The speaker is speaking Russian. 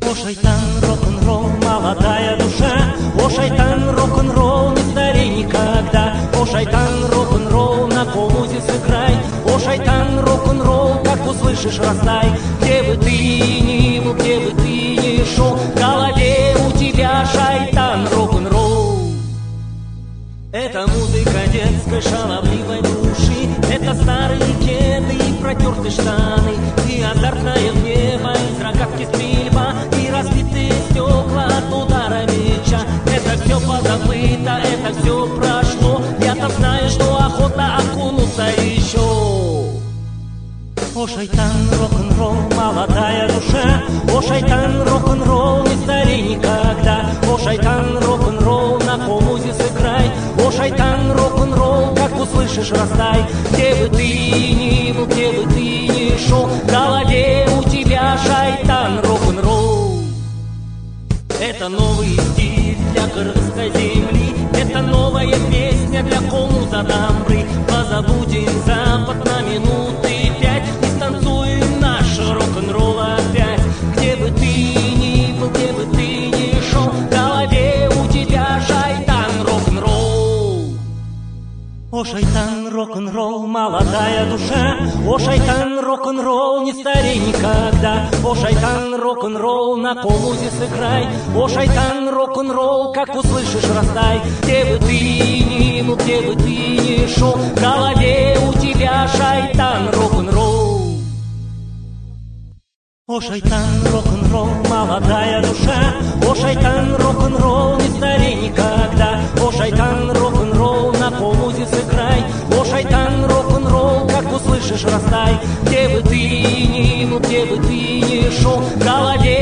О, шайтан, рок-н-ролл, молодая душа, о, шайтан, рок-н-ролл, не старей никогда. О, шайтан, рок-н-ролл, на комузе сыграй. О, шайтан, рок-н-ролл, как услышишь, раздай. Где бы ты ни был, где бы ты ни шел, в голове у тебя шайтан, рок-н-ролл. Это музыка детской шаловливой души, это старые кеды и протертые штаны, и азартное небо, из рогатки стрельба, и разбитые стекла от удара меча. Это все позабыто, это все прошло, я-то знаю, что охота окунуться еще. О, шайтан, рок-н-ролл, молодая душа, о, шайтан, рок-н-ролл, не старей никогда. О, шайтан, рок-н-ролл, на комузе сыграй. О, шайтан, рок-н-ролл, как услышишь, раздай. Где бы ты ни был, где бы ты ни шел, в голове у тебя шайтан, рок-н-ролл. Это новый стиль для кыргызской земли, это новая песня для комуза дамбры. Позабудем Запад на минуты 5 и станцуем наш рок-н-ролл опять. Где бы ты ни был, где бы ты ни шел, в голове у тебя шайтан, рок-н-ролл. О, шайтан, рок-н-ролл, молодая душа, о, шайтан, рок-н-ролл, не старей никогда. О, шайтан, рок-н-ролл, на комузе сыграй. О, шайтан, рок-н-ролл, как услышишь, раздай. Где бы ты ни был, где бы ты ни шел, в голове у тебя шайтан, рок-н-ролл. О, шайтан, рок-н-ролл, молодая душа, о, шайтан, рок-н-ролл, не старей никогда. О, шайтан, рок-н-ролл, на комузе сыграй. О, шайтан, рок-н-ролл, как услышишь, раздай. Где бы ты ни был, где бы ты ни шел, в голове